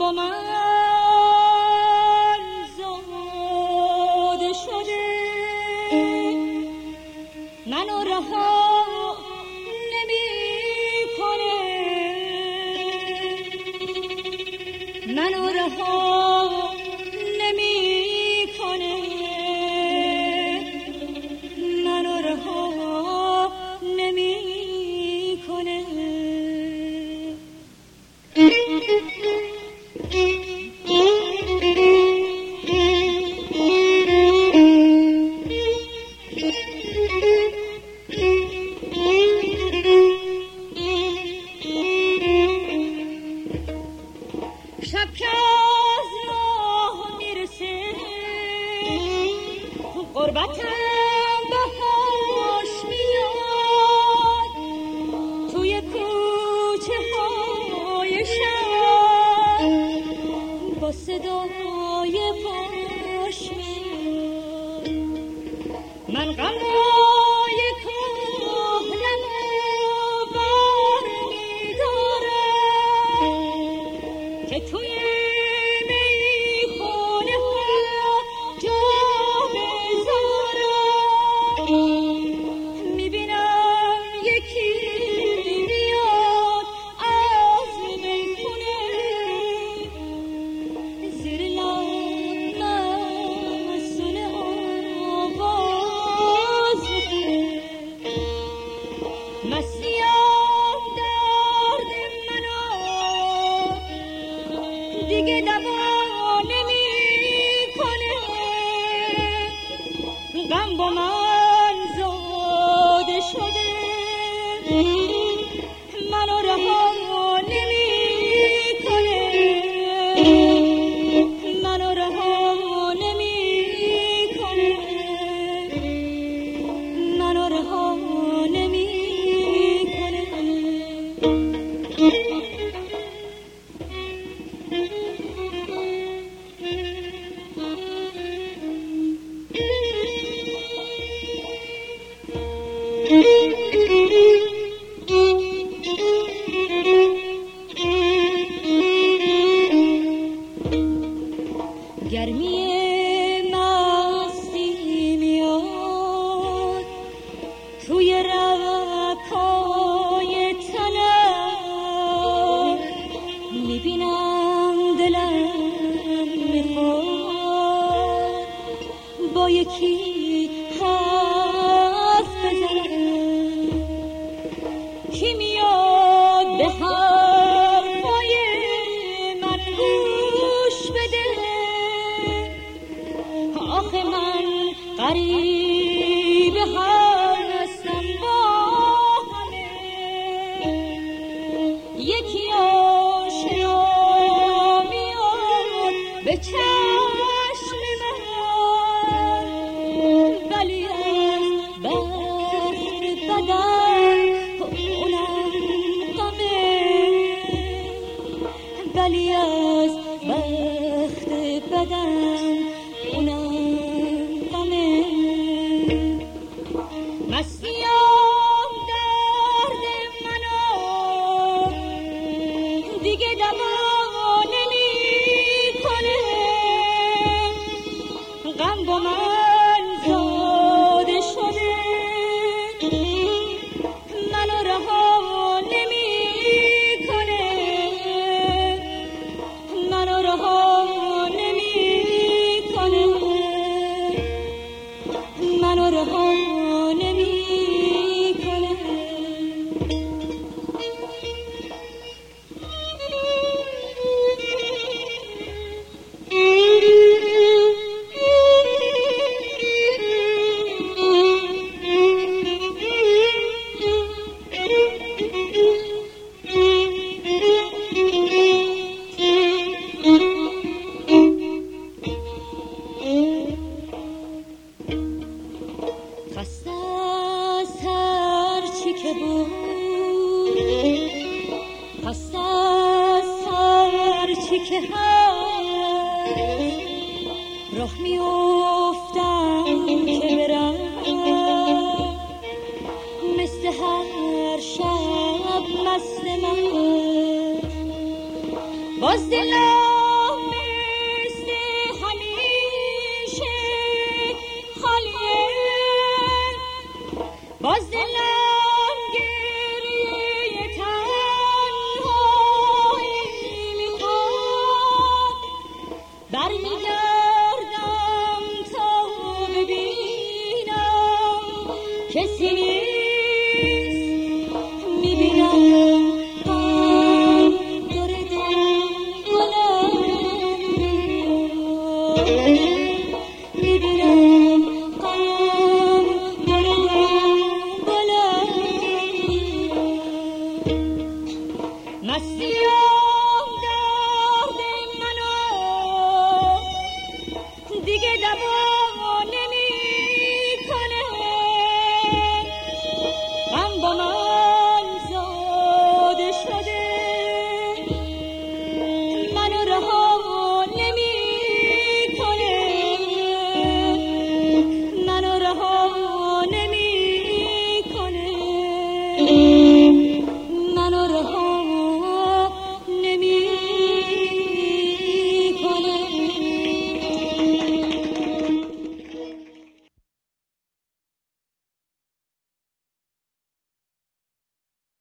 با من زاده شده، منو رها نمیکنه، منو رها نمیکنه، منو رها نمیکنه. شب که از راه میرسه غربتم بهاش میاد، توی کوچه های شهر با صدای پاش میاد. من غمای کهنم بر میدارم که توی میخونه ها جا بذارم. میبینم یکی میاد از میخونه، زیر لب مسئول آواز میخونه. مسیحم درد منو دیگه دوا نمیکنه، غم با من زاده شده، منو رها نمیکنه، منو رها نمیکنه، منو رها نمیکنه. گرمی مستی میاد توی رگ‌های تنم، میبینم دلم میخواد با یکی حرف بزنم. کی میاد به حرفای من گوش بده؟ آخه من غریب هستم با همه، یکی آشنا میاد به چشم من، ولی از بخت بدن اونم غمه، ولی از بخت بدن اونم غمه. مسیحم درد منو دیگه دوا نمیکنه، غم با من زاده شده، منو رها نمیکنه، منو رها نمیکنه، منو رها نمیکنه. خسته از هر چی که بود، خسته از هر چی که هست، راه میافتم که برم مثل هر شب مست من، باز دلم